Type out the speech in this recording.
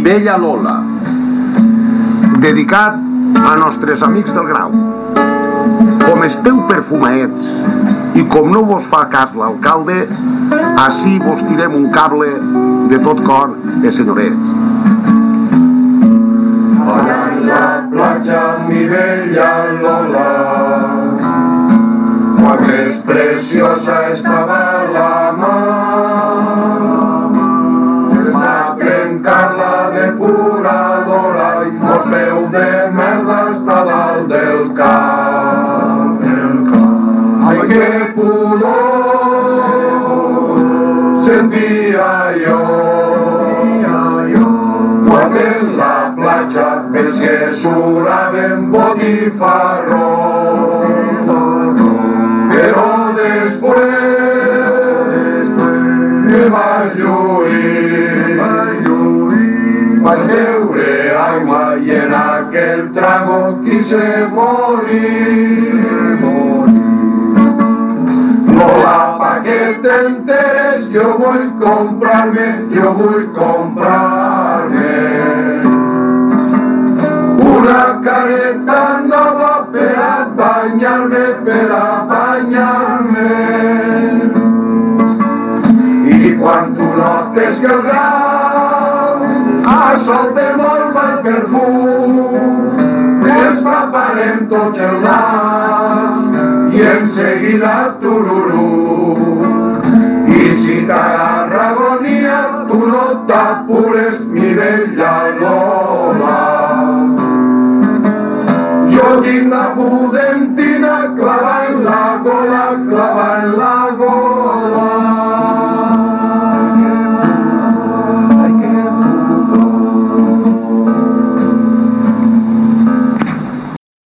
Bella Lola, dedicat a nostres amics del Grau. Com esteu perfumaets i com no vos fa cas l'alcalde, ací vos tirem un cable de tot cor de senyorets. Allá en la playa mi bella Lola, cuán es preciosa estaba la mar, trencar-la depuradora i mos veu de merda hasta dalt del cap. Ai, que pudor sentia jo quan en la platja els que suraven botifarró, però després que va lluir vaig veure aigua i en aquell trago quise morir. Lola, pa que t'enteres, jo vull comprarme una careta nova per a banyar-me, i quan tu notes que el Grau solta molt mal perfum, ens preparem tots el blanc i en seguida tururú. I si t'agarra agonia, tu no t'apures, mi bella Lola. Jo tinc la pudentina clava en la gola,